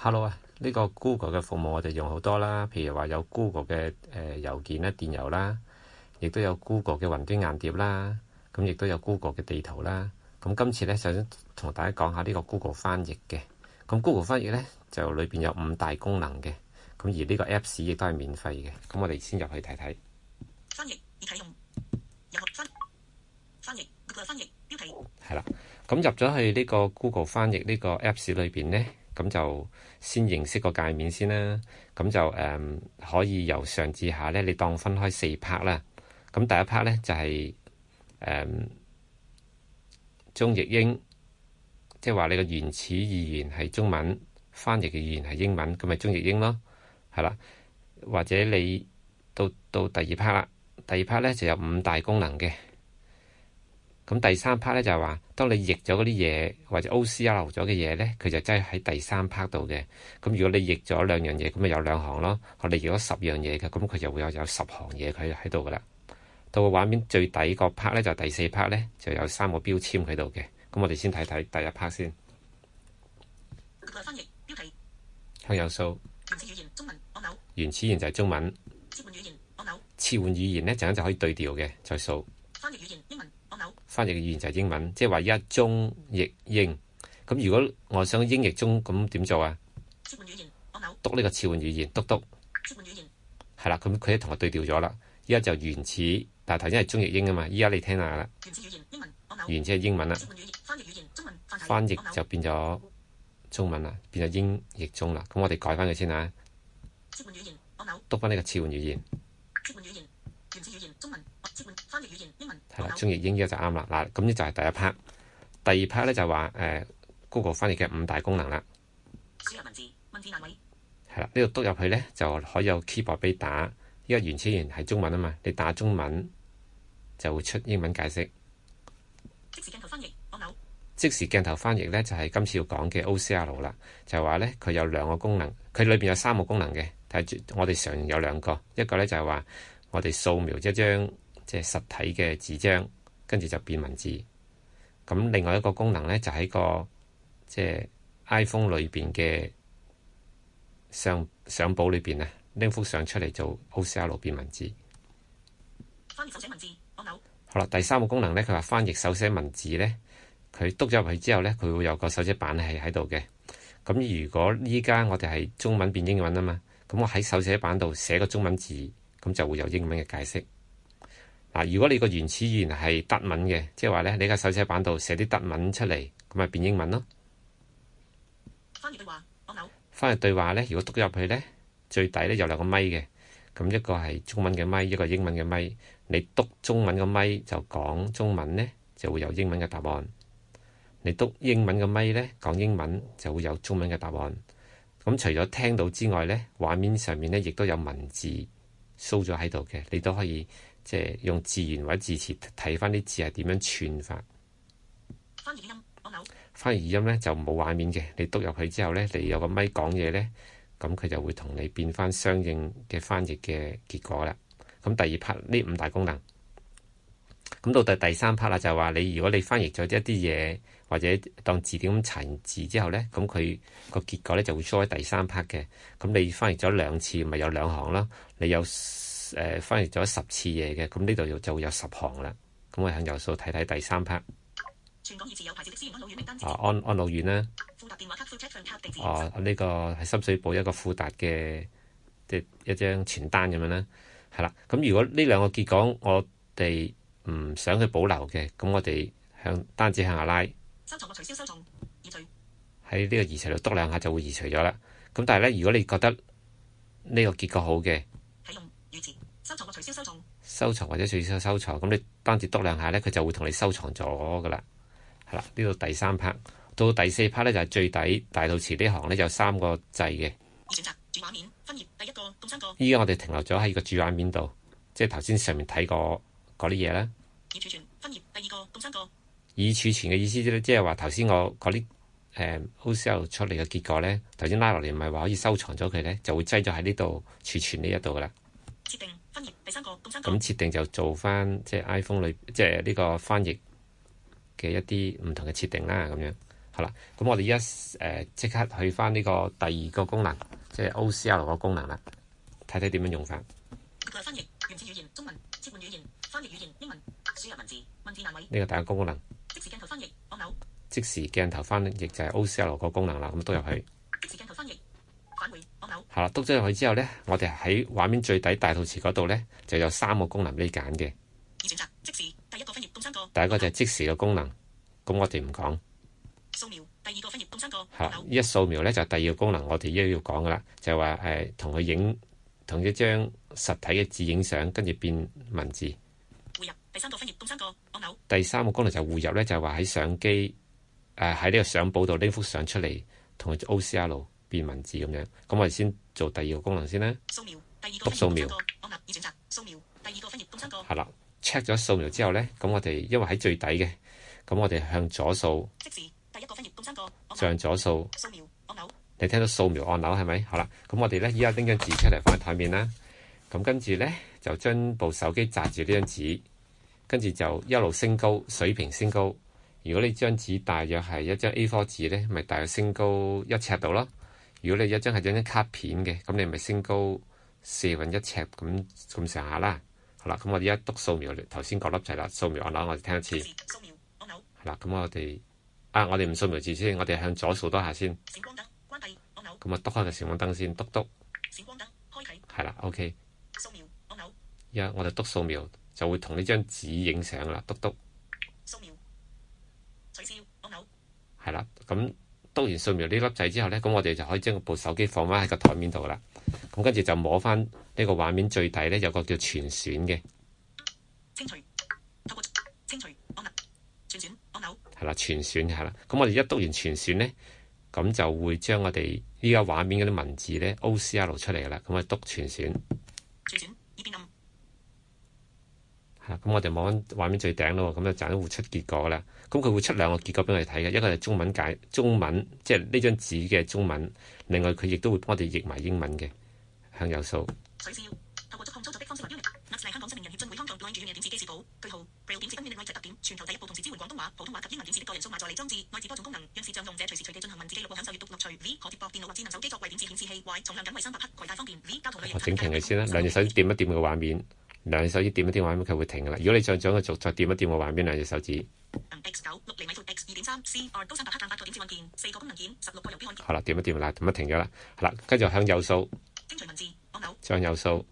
Hello 啊，呢個 Google 嘅服務我哋用好多啦，譬如話有 Google 嘅郵件啦、電郵啦，亦都有 Google 嘅雲端硬碟啦，咁亦都有 Google 嘅地圖啦。咁今次呢，就想同大家講下呢個 Google 翻譯嘅。咁 Google 翻譯呢，就裏邊有5大功能嘅，咁而呢個 Apps 亦都係免費嘅。咁我哋先入去睇睇。 翻譯已啟用，入學翻譯 Google 翻譯標題係啦，咁入咗去呢個 Google 翻譯呢個 Apps 裏邊呢，咁就先認識個界面先啦。咁就可以由上至下呢，你當分開4 part 啦。咁第一 part 呢，就係中譯英，即係話你個原始語言係中文，翻譯嘅語言係英文，咁咪中譯英咯，係啦。或者你到第二 part 啦，第二 part 呢就有5大功能嘅。咁第三 part 咧就係話，當你譯咗嗰啲嘢或者 OCR 咗嘅嘢咧，佢就真係喺第三 part 度嘅。咁如果你譯咗2樣嘢，咁咪有2行咯。我哋譯咗10樣嘢嘅，咁佢就會有10行嘢佢喺度噶啦。到個畫面最底個 part 咧，就第4 part 咧，就有3個標籤喺度嘅。咁我哋先睇睇第一 part 先。 翻譯標題向右掃。 原始語言中文按鈕。 原始語言就係中文。 切換語言按鈕。 切換語言咧，陣間就可以對調嘅，再掃。 翻譯語言英文按鈕。 翻譯嘅語言就係英文，即係話一中譯英。咁如果我想英譯中，咁點做啊？ 切換語言按鈕。 篤呢個切換語言，篤。 切換語言係啦，咁佢同我對調咗啦。依家就原始，但係頭先係中譯英啊嘛。依家你聽下啦。 原始語言英文按鈕。 原始係英文啦。 切換語言翻譯語言中文繁體翻譯就變咗中文啦，變咗英譯中啦。咁我哋改翻佢先啊。 切換語言按鈕。 篤翻呢個切換語言。 切換語言原始語言中文切換翻譯語言英文係啦，中譯英依家就啱啦。嗱，咁呢就係第一 part。第二 part 咧就話Google 翻譯嘅5大功能啦。 輸入文字欄位。 係啦，呢度篤入去咧就可以有 keyboard 俾打。依家原始語言係中文啊嘛，你打中文就會出英文解釋。 即時鏡頭翻譯按鈕。 即時鏡頭翻譯咧就係今次要講嘅 OCR 啦，就係話咧佢有2個功能，佢裏邊有3個功能嘅，但係我哋常有2個，一個咧就係話我哋掃描一張即係實體嘅紙張，跟住就變文字。咁另外一個功能咧就喺個即係 iPhone 裏邊嘅相簿裏邊啊，拎幅相出嚟做 OCR 變文字。 翻譯手寫文字按鈕。 好啦，第3個功能咧，佢話翻譯手寫文字咧，佢篤咗入去之後咧，佢會有個手寫板係喺度嘅。咁如果依家我哋係中文變英文啊嘛，咁我喺手寫板度寫個中文字，咁就會有英文嘅解釋。嗱，如果你個原始語言係德文嘅，即係話咧，你喺手寫板度寫啲德文出嚟，咁咪變英文咯。 翻譯對話按鈕。 翻譯對話咧，如果篤入去咧，最底咧有2個咪嘅，咁一個係中文嘅咪，一個英文嘅咪。你篤中文嘅咪就講中文咧，就會有英文嘅答案。你篤英文嘅咪咧，講英文就會有中文嘅答案。咁除咗聽到之外咧，畫面上面咧亦都有文字 show 咗喺度嘅，你都可以即係用字源或者字詞睇翻啲字係點樣串法。 翻譯語音按鈕。 翻譯語音咧就冇畫面嘅，你篤入去之後咧，你有個咪講嘢咧，咁佢就會同你變翻相應嘅翻譯嘅結果啦。咁第2 part 呢5大功能，咁到第3 part 啦，就係話如果你翻譯咗一啲嘢，或者當字典咁查完字之後咧，咁佢個結果咧就會 show 喺第3 part 嘅。咁你翻譯咗2次，咪有2行咯。你有翻譯咗10次嘢嘅，咁呢度就會有10行啦。咁我向右數睇睇第3 part。 全港已持有牌照的私營安老院名單。 安老院啦。 富達電話卡 full chat 上卡地址。 呢個係深水埗一個富達嘅即一張傳單咁樣啦。係啦，咁如果呢2個結果我哋唔想去保留嘅，咁我哋單指向下拉， 收藏或取消收藏移除。 喺呢個移除度篤2下就會移除咗啦。咁但係咧，如果你覺得呢個結果好嘅， 啟用預設收藏或取消收藏。 收藏或者取消收藏，咁你單止篤2下咧，佢就會同你收藏咗噶啦。係啦，呢度第3 part 到第4 part 咧就係最底大肚詞呢行咧有3個掣嘅。 已選擇主畫面分頁第1個共3個。 依家我哋停留咗喺個主畫面度，即係頭先上面睇過嗰啲嘢啦。 已儲存分頁第2個共3個。 已儲存嘅意思即係話頭先我嗰啲OCR 出嚟嘅結果咧，頭先拉落嚟唔係話可以收藏咗佢咧，就會擠咗喺呢度儲存呢一度噶啦。 設定分頁第3個共3個。 咁設定就做翻即係 iPhone 裏即係呢個翻譯嘅一啲唔同嘅設定啦，咁樣好啦，咁我哋依家即刻去翻呢個第二個功能，即係 OCR 個功能啦，睇睇點樣用法。 翻譯原始語言中文，切換語言翻譯語言英文，輸入文字欄位。 呢個第一個功能。 即時鏡頭翻譯按鈕。 即時鏡頭翻譯就係 OCR 個功能啦，咁督入去。 即時鏡頭翻譯返回按鈕。 係啦，督咗入去之後咧，我哋喺畫面最底大肚詞嗰度咧就有3個功能俾你揀嘅。 已選擇即時第一個分頁共3個。 第一個就係即時嘅功能，咁我哋唔講。 掃描第二個分頁共3個。 係啦，一掃描咧就係第二個功能，我哋一要講噶啦，就係話同一張實體嘅字影相，跟住變文字。 匯入第3個分頁共3個按鈕。 第3個功能就係匯入咧，就係話喺相機喺呢個相簿度拎幅相出嚟，同佢 OCR 變文字咁樣。咁我哋先做第二個功能先啦。 掃描第二個督掃描按鈕已選擇掃描第二個分頁共3個。 係啦，check 咗掃描之後咧，咁我哋因為喺最底嘅，咁我哋向左掃。 即時第一個分頁共3個。 向左掃。 掃描按鈕。 你聽到掃描按鈕係咪？好啦，咁我哋咧依家拎張紙出嚟放喺台面啦。咁跟住咧就將部手機擲住呢張紙，跟住就一路升高，水平升高。如果你張紙大約係一張 A4 紙咧，咪大約升高1尺度咯。如果你一張係張卡片嘅，咁你咪升高1/4尺咁上下啦。好啦，咁我哋一督掃描，頭先嗰粒就係啦，掃描按鈕我哋聽一次。 掃描按鈕。 係啦，咁我哋唔掃描字先，我哋向左掃多下先。 閃光燈關閉按鈕。 咁啊，督開個閃光燈先，督。 閃光燈開啟。 係啦 ，OK。 掃描按鈕。 依家我哋督掃描就會同呢張紙影相啦，督。 掃描取消按鈕。係啦，咁督完掃描呢粒掣之後咧，咁我哋就可以將部手機放翻喺個台面度啦。咁跟住就摸翻呢個畫面最底咧，有個叫全選嘅。 清除透過清除按鈕全選按鈕。係啦，全選係啦。咁我哋一督完全選咧，咁就會將我哋依家畫面嗰啲文字咧 OCR 出嚟噶啦。咁啊督全選。 全選已變暗。 咁我哋望翻畫面最頂咯，咁就會出結果啦。咁佢會出2個結果俾我哋睇嘅，一個係中文，即係呢張紙嘅中文。另外佢亦都會幫我哋譯埋英文嘅。向右掃。 取消透過觸控操作的方式為標明。香港新名人協進會康狀語語言點字記事簿句號 Braille 點字分辨外籍特點，全球第一部同時支援廣東話、普通話及英文點字的個人數碼助理裝置，內置多種功能，讓視像用者隨時隨地進行文字記錄或享受閱讀樂趣。V 可貼駁電腦或智能手機作為點字顯示器。Y 重量僅為300克，攜帶方便。V 交通旅遊。我整停佢先啦，2隻手指掂一掂個畫面，佢會停噶啦。如果你再將佢再掂一掂個畫面，2隻手指。X9 6厘米闊 X2.3 CR 高300克碳化個點字按鍵，4個功能鍵，16個遊標按鍵。好啦，掂一掂啦，咁停咗啦。好啦，跟住向右掃。清除文字按鈕。向右掃。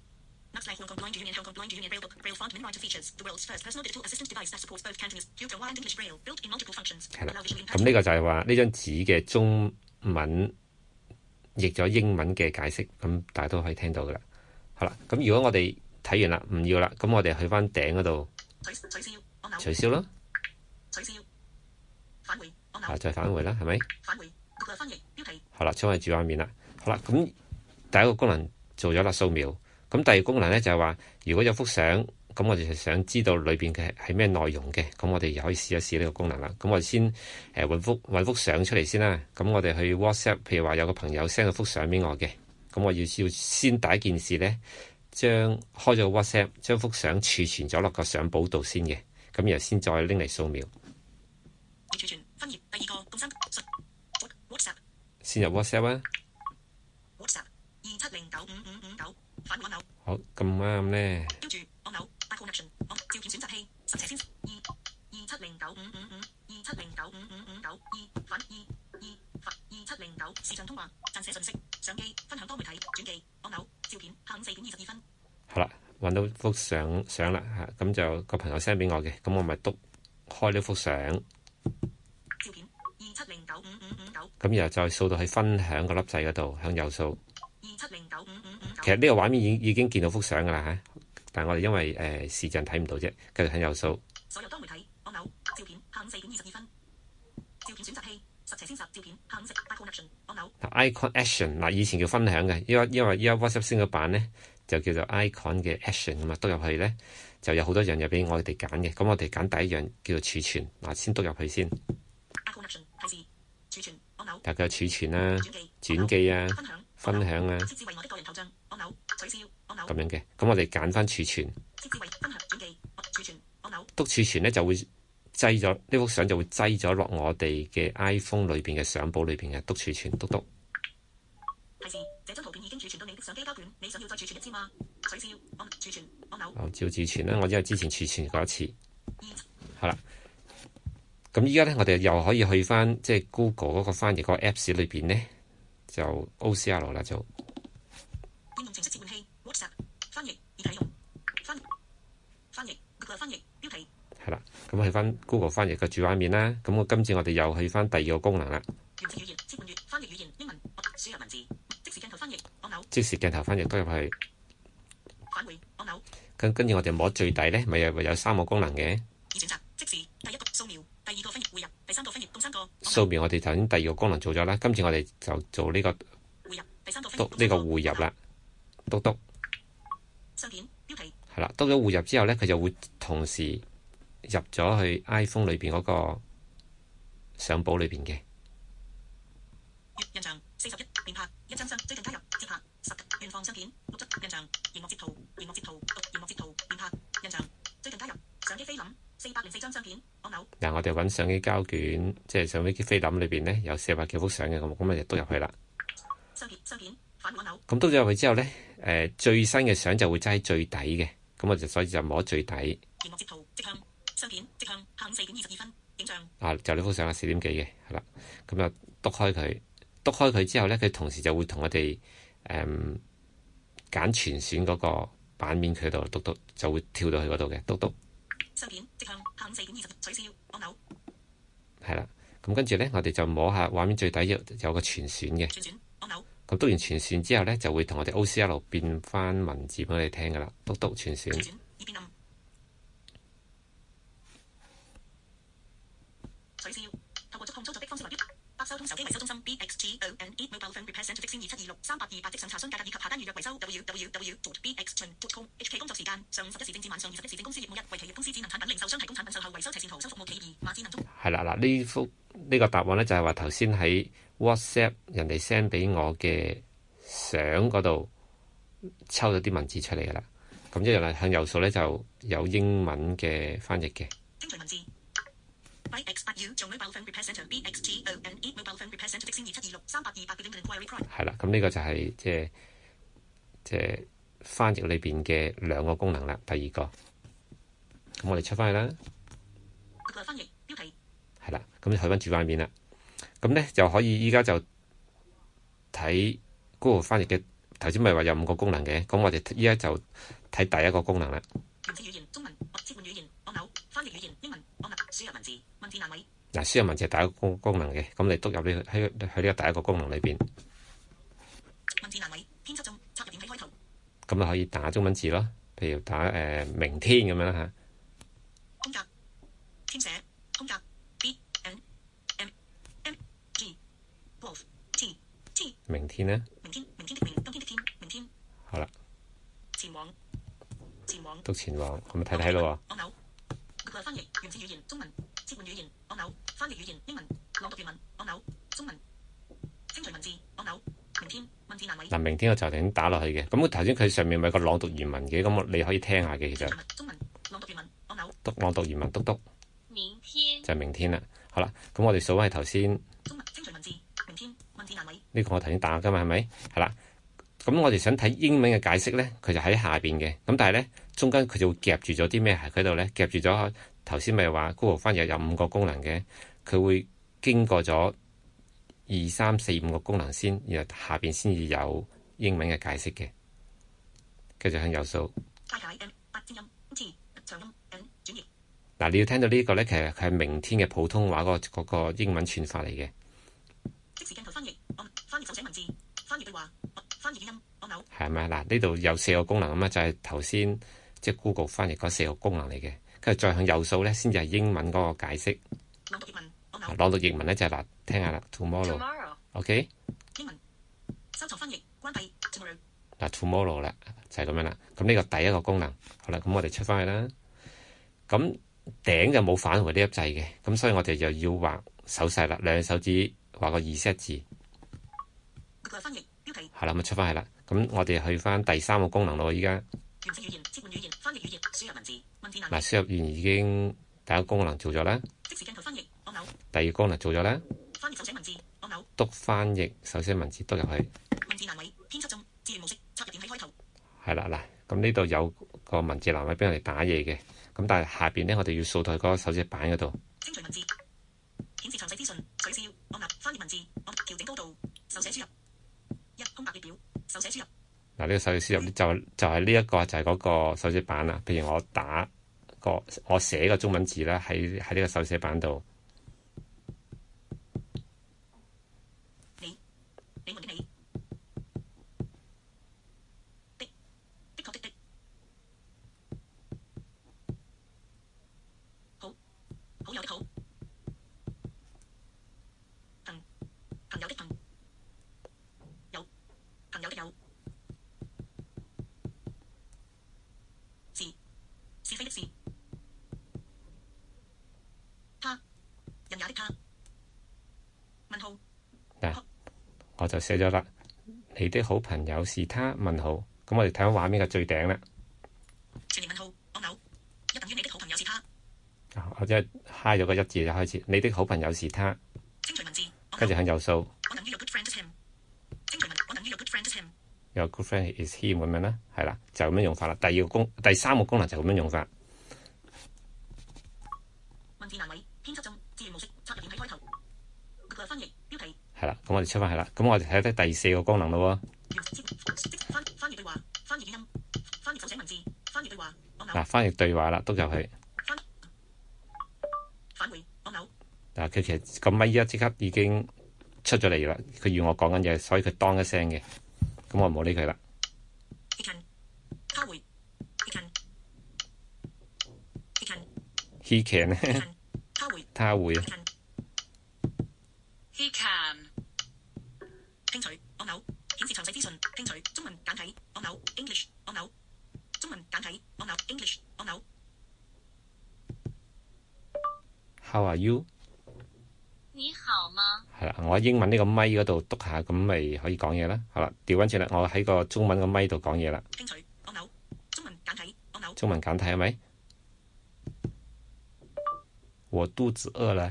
係啦，咁呢個就係話呢張紙嘅中文譯咗英文嘅解釋，咁大家都可以聽到噶啦。好啦，咁如果我哋睇完啦，唔要啦，咁我哋去翻頂嗰度取消咯，取消返回按鈕，再返回啦，係咪？返回翻譯標題。好啦，將佢主畫面啦。好啦，咁第一個功能做咗啦，掃描。咁第二個功能咧就係話，如果有幅相，咁我哋就想知道裏邊嘅係咩內容嘅，咁我哋又可以試一試呢個功能啦。咁我哋先揾幅相出嚟先啦。咁我哋去 WhatsApp，譬如話有個朋友 send 咗幅相俾我嘅，咁我要先第一件事咧，開咗個 WhatsApp，將幅相儲存咗落個相簿度先嘅，咁然後先再拎嚟掃描。儲存分頁第2個共3 WhatsApp 先入 WhatsApp 啊。WhatsApp 270955559返回按鈕。好，咁啱咧。標注按鈕 iConnection 照片選擇器實寫先27095555270955559反2709270視像通話撰寫信息相機分享多媒體轉寄按鈕照片下午4點22分。好啦，揾到幅相啦嚇，咁就個朋友 send 俾我嘅，咁我咪督開呢幅相。照片270955559。咁然後再掃到去分享個粒掣嗰度，向右掃。其實呢個畫面已經見到幅相噶啦嚇，但係我哋因為視像睇唔到啫，繼續向右掃。所有多媒體按鈕照片下午4點22分。照片選擇器實寫先實照片下午4 iConnection 按鈕。Icon Action 嗱，以前叫分享嘅，因為依家 WhatsApp 升個版咧，就叫做 Icon 嘅 Action 啊嘛，督入去咧就有好多樣嘢俾我哋揀嘅，咁我哋揀第一樣叫做儲存嗱，先督入去先。iConnection 提示儲存按鈕。大家儲存啊、轉寄啊、分享啊。設置為我的個人頭像按鈕取消按鈕。咁樣嘅，咁我哋揀翻儲存。設置為分享轉寄儲存按鈕。督儲存咧就會擠咗呢幅相就會擠咗落我哋嘅 iPhone 裏邊嘅相簿裏邊嘅，篤儲存篤篤。 提示：這張圖片已經儲存到你的相機膠卷，你想要再儲存一次嗎？取消按儲存按鈕。 照儲存啦，我因為之前儲存過一次。好啦，咁依家咧，我哋又可以去翻即係 Google 嗰個翻譯嗰個 Apps 裏邊咧，就 OCR 啦，就應用程式切換器 WhatsApp 翻譯已啟用翻譯 Google 翻譯標題。 係啦，咁去翻 Google 翻譯嘅主畫面啦。咁今次我哋又去翻第二個功能啦。 原始語言切換粵翻譯語言英文輸入文字即時鏡頭翻譯按鈕。 即時鏡頭翻譯都入去。 返回按鈕。 跟住我哋摸最底咧，咪有3個功能嘅。 已選擇即時第一個掃描，第二個翻譯匯入，第三個翻譯共3個。 掃描我哋頭先第二個功能做咗啦，今次我哋就做呢個匯入，第三個翻譯篤呢個匯入啦，篤相片標題。 係啦，篤咗匯入之後咧，佢就會同時入咗去 iPhone 裏邊嗰個相簿裏邊嘅。 印象41連拍一張相，最近加入接拍10原放相片錄質印象螢幕截圖螢幕截圖讀螢幕截圖連拍印象最近加入相機菲林404張相片按鈕。 嗱，我哋揾相機膠卷，即係相機菲林裏邊咧有400幾幅相嘅，咁咪就篤入去啦。 相片反按鈕。 咁篤咗入去之後咧，最新嘅相就會擠喺最底嘅，咁我就所以就摸最底。 螢幕截圖直向相片直向下午4點22分影像。 就呢幅相係4點幾嘅，係啦，咁就篤開佢。篤開佢之後咧，佢同時就會同我哋揀全選嗰個版面佢度篤，就會跳到去嗰度嘅篤。 相片直向下午4點20取消按鈕。 係啦，咁跟住咧，我哋就摸下畫面最底有個全選嘅。 全選按鈕。 咁篤完全選之後咧，就會同我哋 OCR 變翻文字俾我哋聽噶啦，篤全選。 已變暗。取消。透過觸控操作的方式來百收通手機維修中心 BXGONE Mobile Phone Repair Centre 直線27263828即上查詢價格以及下單預約維修 www.bxchun.com HK 工作時間上午11時正至晚上21時正。公司業務1為企業公司智能產品零售商提供產品售後維修斜線圖收服務企2馬智能中。係啦， 嗱呢個答案咧就係話頭先喺 WhatsApp 人哋 send 俾我嘅相嗰度抽咗啲文字出嚟噶啦。咁一樣啦，向右數咧就有英文嘅翻譯嘅。 清除文字。BXU 做 Mobile Phone Repair Centre BXGONE Mobile Phone Repair Centre直線27263828 係啦，咁呢個就係即係翻譯裏邊嘅2個功能啦。第二個，咁我哋出翻去啦。 翻譯標題係啦，咁就去翻主畫面啦。咁咧就可以依家就睇 Google 翻譯嘅頭先咪話有5個功能嘅，咁我哋依家就睇第一個功能啦。 原始語言中文切換語言按鈕翻譯語言英文按鈕輸入文字文字欄位。 嗱，輸入文字係第一個功能嘅，咁你篤入呢喺呢個第一個功能裏邊。 文字欄位編輯中插入點喺開頭。 咁啊可以打中文字咯，譬如打明天咁樣啦嚇。 空格填寫空格 B N M M G Wolf T T 明天咧。 明天的明今天的天明天。 好啦。 前往篤前往，咁咪睇睇咯喎。 按鈕。Google 翻譯原始語言中文切換語言按鈕翻譯語言英文朗讀原文按鈕中文清除文字按鈕明天文字欄位。嗱， 明天我就已打落去嘅，咁頭先佢上面咪有個朗讀原文嘅，咁你可以聽下嘅其實。 中文朗讀原文按鈕。 篤朗讀原文篤。 明天。 就係明天啦。好啦，咁我哋數翻係頭先。 中文清除文字明天文字欄位。 呢個我頭先打㗎嘛係咪？係啦。咁我哋想睇英文嘅解釋咧，佢就喺下邊嘅。咁但係咧，中間佢就會夾住咗啲咩喺佢度咧？夾住咗頭先咪話 Google 翻譯有5個功能嘅，佢會經過咗2、3、4、5個功能先，然後下邊先至有英文嘅解釋嘅。繼續向右數。嗱，你要聽到呢個咧，其實佢係明天嘅普通話嗰個英文串法嚟嘅。 即時鏡頭翻譯翻譯手寫文字翻譯對話。翻譯語音按鈕係咪？嗱，呢度有4個功能咁啊，就係頭先即係 Google 翻譯嗰4個功能嚟嘅。跟住再向右數咧，先至係英文嗰個解釋。 朗讀譯文按鈕。 朗讀譯文咧就係聽下啦。Tomorrow。OK。 英文收藏翻譯關閉 Tomorrow。 Tomorrow 啦，就係咁樣啦。咁呢個第一個功能，好啦，咁我哋出翻去啦。咁頂就冇返回呢粒掣嘅，咁所以我哋就要畫手勢啦，兩手指畫個reset字。 翻譯標題。 係啦，咁出翻去啦。咁我哋去翻第3個功能咯，依家。 原始語言切換語言翻譯語言輸入文字文字欄。 輸入語言已經第一個功能做咗啦， 即時鏡頭翻譯按鈕， 第二個功能做咗啦， 翻譯手寫文字按鈕， 篤翻譯手寫文字篤入去。 文字欄位編輯中，自然模式插入點喺開頭。 係啦，嗱，咁呢度有個文字欄位俾我哋打嘢嘅，咁但係下邊咧，我哋要掃到去嗰個手寫板嗰度。 清除文字，顯示詳細資訊，取消按鈕，翻譯文字按調整高度，手寫輸入一空白列表，手寫輸入。 嗱，呢個手寫輸入就係呢一個就係嗰個手寫板啦。譬如我寫個中文字啦，喺呢個手寫板度。 你們的你的確的好友的好朋友的朋友朋友的友是非的是他人也的他問號。 嗱，我就寫咗啦。你的好朋友是他？問號。咁我哋睇下畫面嘅最頂啦。 全年問號按鈕，一等於你的好朋友是他。 我即係揩咗個一字就開始。你的好朋友是他。 清除文字， 跟住向右掃。 我等於 your good friend is him。清除文，我等於 your good friend is him。 Your good friend is him 咁樣啦，係啦，就咁樣用法啦。第三個功能就咁樣用法。 文字欄位編輯中，自然模式插入點喺開頭。翻譯標題。 係啦，咁我哋出翻去啦。咁我哋睇睇第四個功能咯喎。 翻譯對話，翻譯語音，翻譯手寫文字，翻譯對話按鈕。 嗱，翻譯對話啦，篤入去。 返回按鈕。 嗱，佢其實個咪依家即刻已經出咗嚟啦。佢要我講緊嘢，所以佢當一聲嘅。咁我唔好理佢啦。He can，他會。 He can。聽取按鈕，顯示詳細資訊。聽取中文簡體按鈕 English 按鈕，中文簡體按鈕 English 按鈕。 How are you？ 你好嗎？ 係啦，我喺英文呢個咪嗰度篤下，咁咪可以講嘢啦。好啦，調翻轉啦，我喺個中文個咪度講嘢啦。 聽取按鈕，中文簡體按鈕。 中文簡體係咪？我肚子餓啦。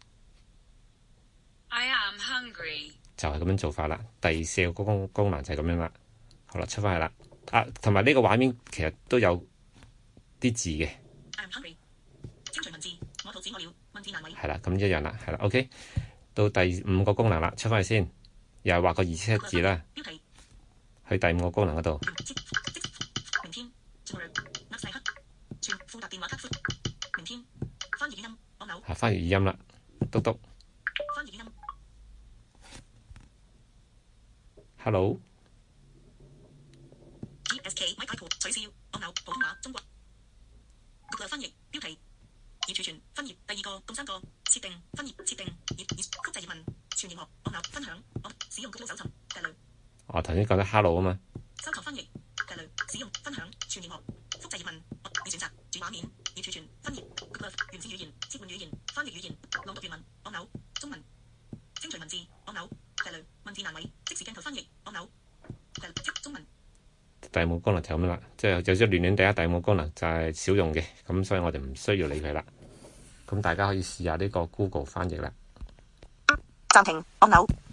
I am hungry。 就係咁樣做法啦。第四個功能就係咁樣啦。好啦，出翻去啦。同埋呢個畫面其實都有啲字嘅。 I am hungry。清除文字，我肚子餓了。文字難為。 係啦，咁一樣啦，係啦。OK， 到第五個功能啦，出翻去先，又係畫個二車字啦。 標題。 去第五個功能嗰度。 明天。厄西克。全富達電話卡闊。明天。翻譯語音按鈕。 翻譯語音啦，篤篤。 翻譯語音。 Hello。 GSK Michael 取消按鈕普通話中國。翻譯標題。頁儲存分頁第二個共三個設定分頁設定頁複製頁文全頁幕按鈕分享使用 Google 搜尋第類。 我頭先講得 Hello 啊嘛。 收藏翻譯第類使用分享全頁幕複製頁文你選擇主畫面頁儲存分頁 Google 源自語言切換語言翻譯語言朗讀原文按鈕中文清除文字按鈕第類文字欄位即時鏡頭翻譯按鈕第類即中文。 第五功能就咁樣啦，即係有啲亂亂地。第五個功能就係少用嘅，咁所以我哋唔需要理佢啦。咁大家可以試下呢個 Google 翻譯啦。 暫停按鈕。